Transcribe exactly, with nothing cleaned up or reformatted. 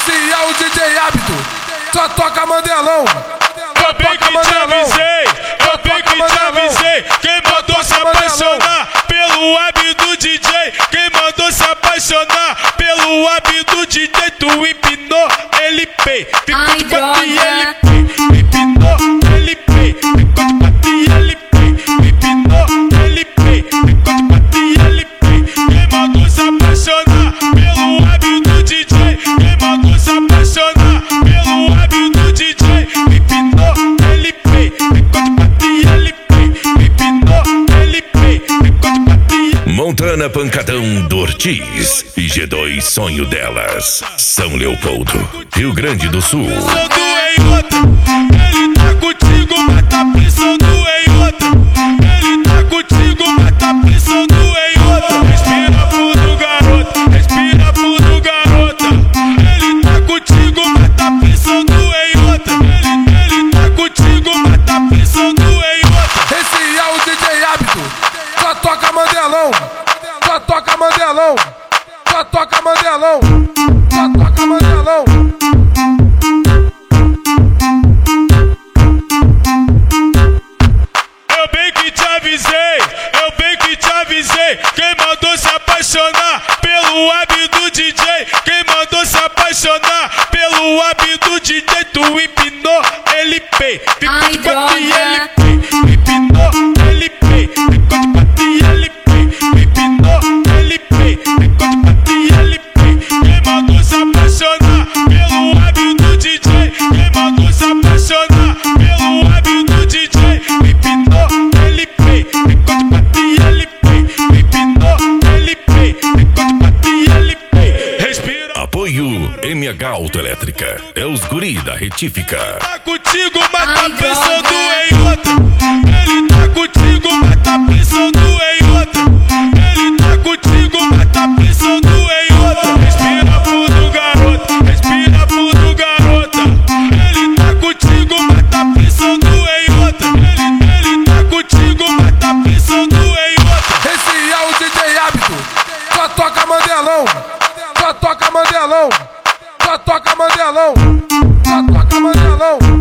Esse é o D J Hábito, só toca Mandelão. Eu bem que te avisei, eu bem que te avisei. Quem mandou se apaixonar pelo hábito do D J? Quem mandou se apaixonar pelo hábito do D J? Tu empinou, ele pei, ficou de quatro e ele pei. Empinou, ele pei, ficou de quatro e ele pei. Empinou, ele pei, ficou de quatro e ele pei. Quem mandou se apaixonar pelo hábito do D J? Quem mandou se apaixonar pelo hábito do D J? Empinou, ele pei, ficou de quatro e ele pei. Empinou, ele pei, ficou de quatro e ele pei. Montana Pancadão do Ortiz e G dois Sonho Delas, São Leopoldo, Rio Grande do Sul. Ele tá contigo, mas tá pensando em outra. Ele tá contigo, mas tá pensando em outra. Respira fundo, garota, respira fundo, garota. Ele tá contigo, mas tá pensando em outra. Ele, ele tá contigo, mas tá pensando em outra. Esse é o D J Hábito, só toca Mandelão. Só toca Mandelão. Só toca Mandelão. Só toca Mandelão. Eu bem que te avisei, eu bem que te avisei. Quem mandou se apaixonar pelo hábito do D J? Quem mandou se apaixonar pelo hábito do D J? Tu empinou, ele pei, ficou de quatro e ele pei. Empinou, ele pei, ficou de quatro e ele pei. Empinou, ele pei, ficou de quatro e ele pei. Quem mandou se apaixonar pelo hábito do D J? Quem mandou se apaixonar pelo hábito do D J? Empinou, ele pei, ficou de quatro e ele pei. Empinou, ele pei, ficou de quatro e ele pei. Respira. Apoio M H Autoelétrica, é os guri da retífica. Tá contigo, mas tá pensando em outra. Ele tá contigo, mas tá pensando em outra. Ele tá contigo, mas tá pensando em outra. Respira fundo, garota, respira fundo, garota. Ele tá contigo, mas tá pensando em outra. Ele, ele tá contigo, mas tá pensando em outra. Esse é o D J Hábito, só toca Mandelão. Só toca Mandelão. Só toca Mandelão. Só toca Mandelão.